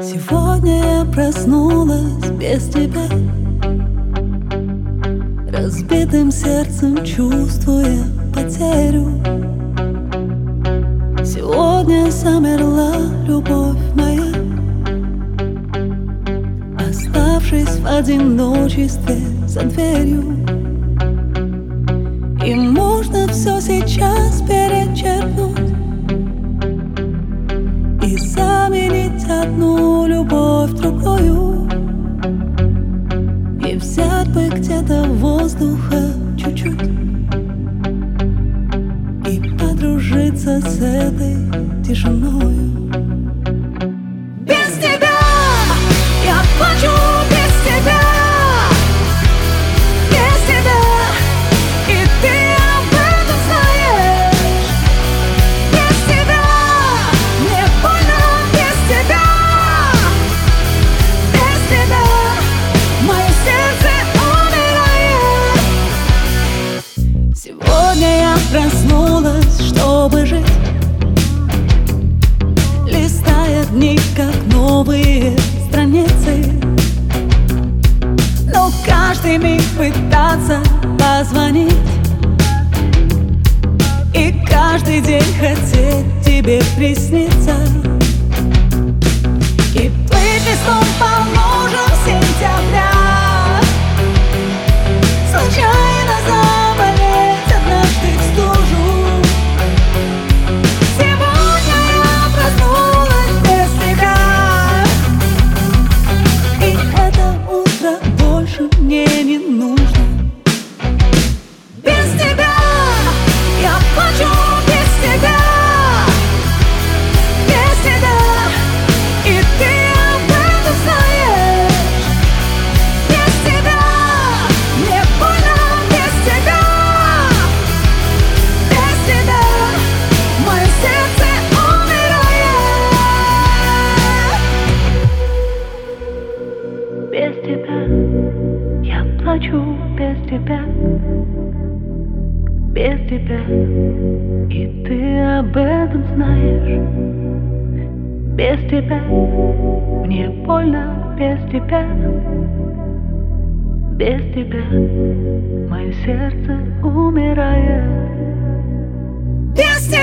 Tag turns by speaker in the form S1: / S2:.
S1: Сегодня я проснулась без тебя, разбитым сердцем чувствуя потерю. Сегодня замерла любовь моя, оставшись в одиночестве за дверью. И можно все сейчас перечеркнуть и заменить одну любовь другую, и взять бы где-то воздуха чуть-чуть и подружиться с этой тишиною. Без тебя я плачу, без тебя, без тебя, и ты об этом знаешь. Без тебя мне больно, без тебя, без тебя мое сердце умирает. Сегодня я проснулась, чтобы жить, листая дни, как новые страницы. Но каждый миг пытаться позвонить и каждый день хотеть тебе присниться и плыть листом по лужам сентября, случайно заболеть однажды в стужу. Сегодня я проснулась без тебя, и это утро больше мне не нужно. Без тебя я плачу, без тебя, без тебя, и ты об этом знаешь. Без тебя мне больно, без тебя, без тебя мое сердце умирает. Без тебя я плачу, без тебя, без тебя, и ты об этом знаешь. Без тебя мне больно, без тебя, без тебя мое сердце умирает. Без тебя